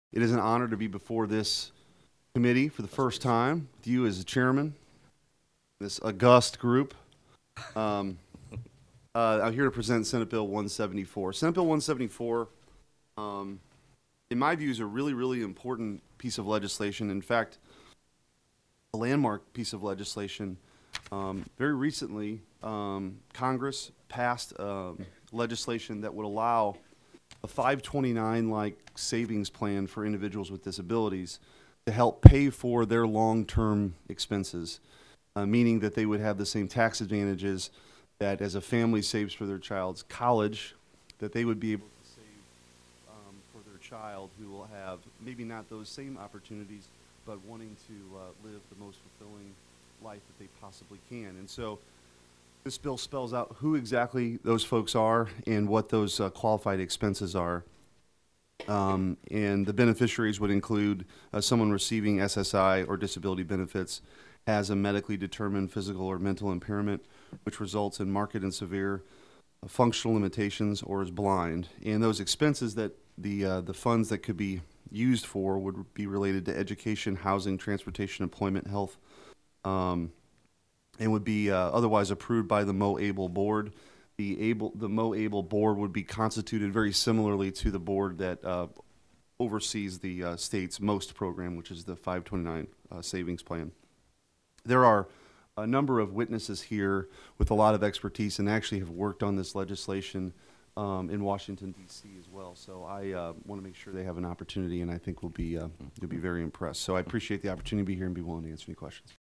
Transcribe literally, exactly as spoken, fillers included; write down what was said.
It is an honor to be before this committee for the first time with you as the chairman, this august group. Um, uh, I'm here to present Senate Bill one seventy-four. Senate Bill one seventy-four, um, in my view, is a really, really important piece of legislation. In fact, a landmark piece of legislation. Um, very recently, um, Congress passed um, legislation that would allow a five twenty-nine-like savings plan for individuals with disabilities to help pay for their long-term expenses, uh, meaning that they would have the same tax advantages that as a family saves for their child's college, that they would be able to save um, for their child who will have maybe not those same opportunities, but wanting to uh, live the most fulfilling life that they possibly can. And so this bill spells out who exactly those folks are and what those uh, qualified expenses are. Um, and the beneficiaries would include uh, someone receiving S S I or disability benefits, has a medically determined physical or mental impairment, which results in marked and severe uh, functional limitations, or is blind. And those expenses that the, uh, the funds that could be used for would be related to education, housing, transportation, employment, health, um, and would be uh, otherwise approved by the MoAble board. The able the MoAble board would be constituted very similarly to the board that uh, oversees the uh, state's MOST program, which is the five twenty-nine uh, savings plan. There are a number of witnesses here with a lot of expertise and actually have worked on this legislation um, in Washington, D C as well. So I uh, want to make sure they have an opportunity, and I think we'll be uh, you'll be very impressed. So I appreciate the opportunity to be here and be willing to answer any questions.